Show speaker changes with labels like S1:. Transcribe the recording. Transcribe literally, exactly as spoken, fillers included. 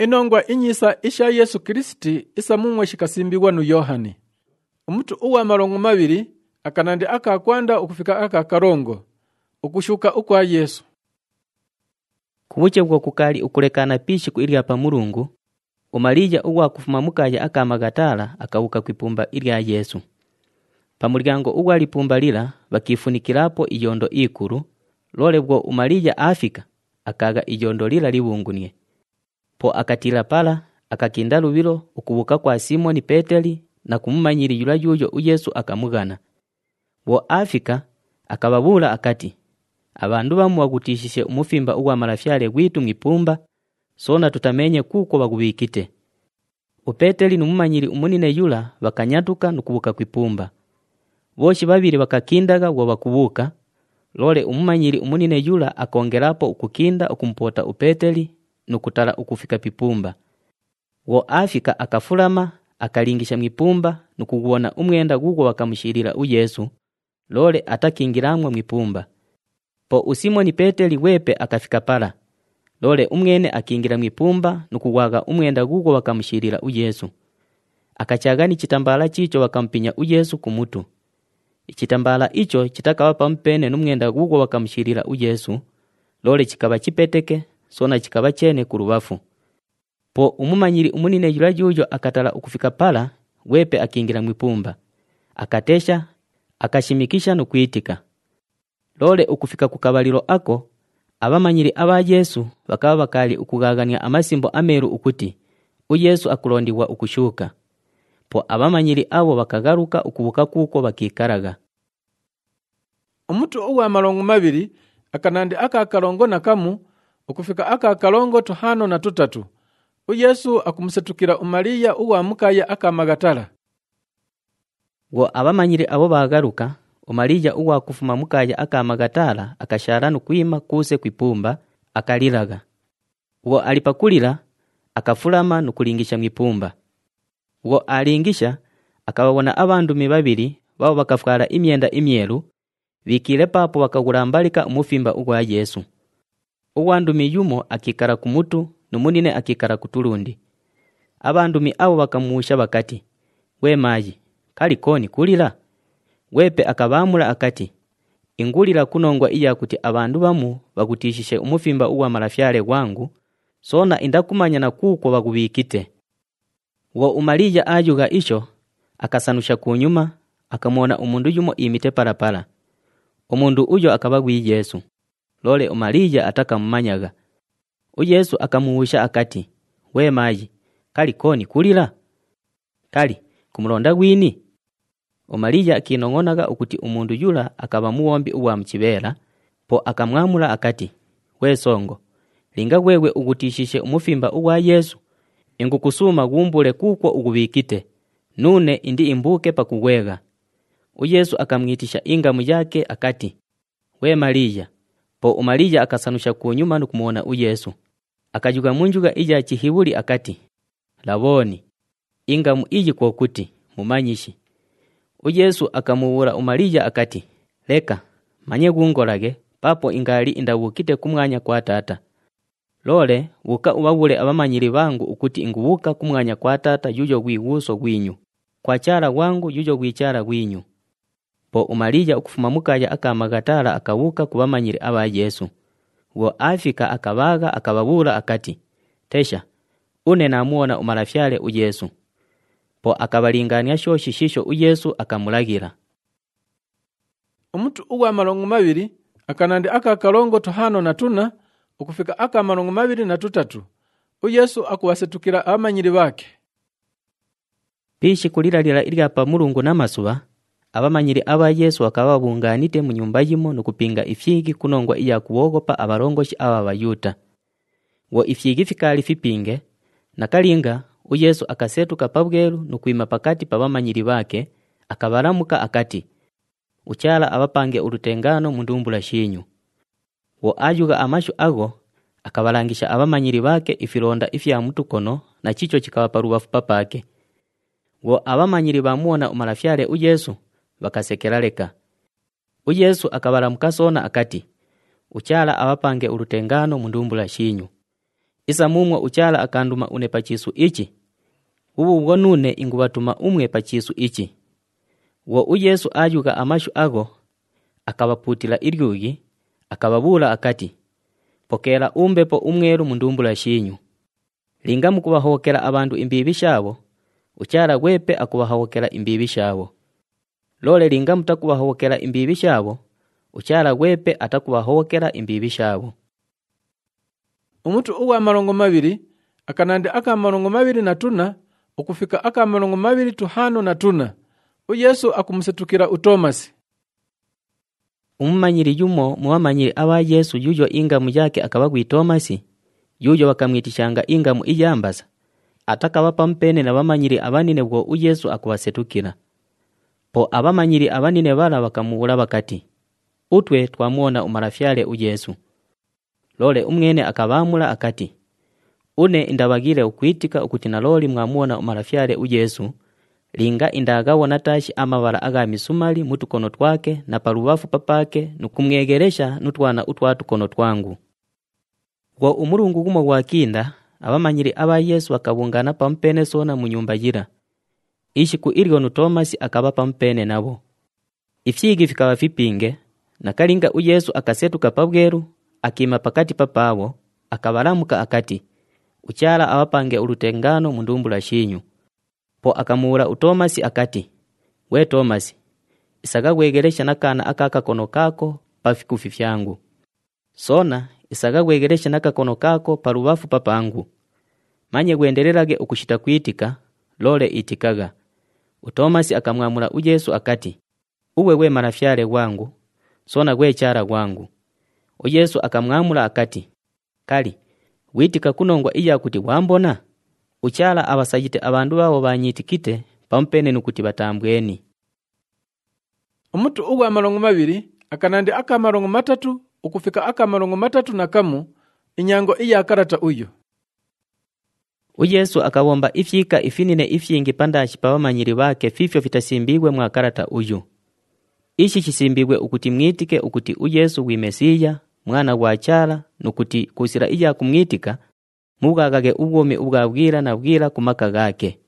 S1: Inongwa inyisa isha Yesu Kristi isa mumwe shikasimbiwa nu Yohani. Umutu uwa malongo mabiri akanandi aka kwanda ukufika aka karongo ukushuka ukwa Yesu.
S2: Kubuche bwo kukali ukulekana pishi kuiria pa Mulungu, umalija uwa kufuma mukaya aka magatala akawuka kwipumba iria Yesu. Pa mulyango uwa lipumba lila bakifunikirapo iyondo ikuru, lole bwo umalija afika akaga iyondo lila libungunye. Po akatila pala akakinda lubilo ukubuka kwa Simoni Peteli na kumumanyiri yula yuyo u Yesu akamugana. Wo afika akababula akati, abandu bamu wagutishishe umufimba uwa marafyale gwitu mwipumba, sona tutamenye kuko bagubikite. Upeteli numumanyiri umunine yula bakanyatuka nukubuka kwipumba. Boshi babiri bakakindaga wo bakubuka, lole umumanyiri umunine yula akongerapo ukukinda ukumpota Upeteli nukutala ukufika pipumba. Wo afika akafulama akalingisha mwipumba nukuguona umwenda gugo bakamushirira u Yesu, lole atakingiramwe mwipumba. Po usimoni Peteli wepe akafika pala, lole umwene akingira mwipumba nukugwaga umwenda gugo bakamushirira u Yesu. Akachagani chitambala chicho bakampinya u Yesu kumutu. Ichitambala icho chitakawa pampene numwenda gugo bakamushirira u Yesu, lole chikaba chipeteke sona chikaba chene kurubafu. Po umumanyiri umunine yula yuyo akatala ukufika pala wepe akingira mwipumba. Akatesha akashimikisha nukwitika. Lole ukufika kukabaliro ako abamanyiri aba Yesu bakaba bakali ukugagania amasimbo ameru ukuti u Yesu akulondiwa ukushuka. Po abamanyiri abo bakagaruka ukubuka kuko bakikaraga.
S1: Umutu uwa malongo mabiri akanandi aka kalongo na kamu ukufika aka kalongo tuhano na tutatu. U Yesu akumusetukira umaliya uwa mukaya aka magatala.
S2: Wo abamanyiri abo bagaruka, umalija uwa kufuma mukaya aka magatala akashara nukwima kuse kwipumba akaliraga. Wo alipakulira akafulama nukulingisha mwipumba. Wo alingisha akababona abandumi babiri babo bakafwara imyenda imyeru bikile papo bakagurambalika umufimba ugwa Yesu. Uwandumi yumo akikara kumutu numunine akikara kutulundi. Abandumi abo bakamuusha bakati, we maji kali koni kulira? Wepe akabamula akati, ingulira kunongwa iya kuti abandu bamu bagutishishe umufimba uwa marafyale wangu, sona indakumanya na kuko bagubikite. Wo umalija ajuga isho akasanusha kunyuma akamona umundu yumo imite parapara. Umundu uyo akabagwi Yesu, lole umalija atakamumanyaga. U Yesu akamuusha akati, we maji kali koni kulira? Kali kumulonda gwini? Umalija akinongonaga ukuti umundu yula akaba muwombi uwa mchibera. Po akamwamula akati, we songo linga wewe ugutishishe umufimba uwa Yesu, ingukusuma gumbule kuko ugubikite, nune indi imbuke pakugwega. U Yesu akamwitisha ingamu yake akati, we Malija. Po umalija akasanusha kunyuma nukumuona u Yesu. Akajuga munjuga ija chihibuli akati, laboni ingamu iji kwa kuti mumanyishi. U Yesu akamuwura umalija akati, leka manye gungolage papo ingali indawukite kumwanya kwa tata. Lole wuka ubabule abamanyiri bangu ukuti inguwuka kumwanya kwa tata yujo gwiwuso gwinyu, kwa chara wangu yujo gwichara gwinyu. Po umalija ukufuma mukaya aka magatala akawuka kubamanyiri aba Yesu. Wo afika akabaga akababura akati, tesha une namuona umarafyale u Yesu. Po akabalingania shoshi shisho u Yesu akamulagira.
S1: Umutu uwa malongo mabiri akanandi aka kalongo tuhano na tuna ukufika aka malongo mabiri na tutatu. U Yesu akuwasetukira abamanyiri bake.
S2: Pishi kuliralira iria pa Mulungu namasuba, abamanyiri aba Yesu akababunganite mu nyumba yimo nukupinga ifyigi kunongwa iya kuogopa abarongoshi aba bayuta. Wo ifyigi fikali fipinge nakalinga u Yesu akasetuka pabweru nukwima pakati pabamanyiri bake akabaramuka akati, uchala abapange urutengano mundumbula shinyu. Wo ajuga amashu ago akabalangisha abamanyiri bake ifironda ifya mutukono na chicho chikawaparubafu papake. Wo abamanyiri bamuona umarafyale u Yesu bakasekeraleka. U Yesu akabaramuka sona akati, uchala abapange urutengano mundumbula shinyu. Isa mumwe uchala akanduma une pachisu ichi. Ubu ubwo nune ingubatuma umwe pachisu ichi. Wo uyesu ayuga amashu ago akabaputila iryugi akababula akati, pokera umbepo umweru mundumbula shinyu. Linga mukubahokera abandu imbibi shabo, uchara gwepe akubahokera imbibi shabo. Lole linga mutakubahokera imbibi shabo, uchara gwepe atakubahokera imbibi shabo.
S1: Umutu uwa marongo mabiri akanandi aka marongo mabiri na tuna ukufika aka marongo mabiri tuhano na tuna. Uyesu akumusetukira utomasi.
S2: Umumanyiri yumo muwamanyiri aba Yesu yujo ingamu yake akabagwi Tomasi, yujo bakamwitishanga ingamu iyambaza. Atakabapa mpene na bamanyiri abanine bwo uyesu akubasetukira. Po abamanyiri abanine bala bakamubula bakati, utwe twamuona umarafyale uyesu. Lole umwene akabamula akati, une indabagire ukwitika ukutina loli mwamuona umarafyale uyesu. Linga indagawo natashi amabara aga misumali mutukono twake na parubafu papake nukumwegeresha nutwana utwatu kono twangu. Wo umurungu gumo gwakinda abamanyiri aba Yesu bakabungana pampene sona mu nyumba yira. Ishiku iryo nu Tomasi akaba pampene nabo. Ifyigi fikaba fipinge na kalinga uyesu akasetuka pabweru akima pakati papawo akabaramuka akati, uchara abapange urutengano mundumbula shinyu. Po akamura utomasi akati, we Tomasi, isaga gwegeresha nakana akaka kono kako pafikufi fyangu. Sona isaga gwegeresha nakakono kako parubafu papangu. Manye gwendererage ukushita kwitika, lole itikaga. Utomasi akamwamura uyesu akati, uwe we marafyale wangu, sona gwe chara wangu. Uyesu akamwamura akati, kali, witika kunongwa iya kuti wambona? Uchala abasayite abandu bawo banyitikite pampene nukuti batambweni.
S1: Umutu uwa marongo mabiri akanandi aka marongo matatu ukufika aka marongo matatu na kamu inyango iya karata uyo.
S2: Uyesu akabomba ifyika ifinine ifyingi pandashi pabamanyiri bake fifyo fitasimbigwe mwa karata uyu. Ishi chisimbigwe ukuti mwitike ukuti uyesu wimesiya mwana wa chala nukuti kusira iya kumwitika mugagage ubwome ubwabwira na bwira kumaka gake.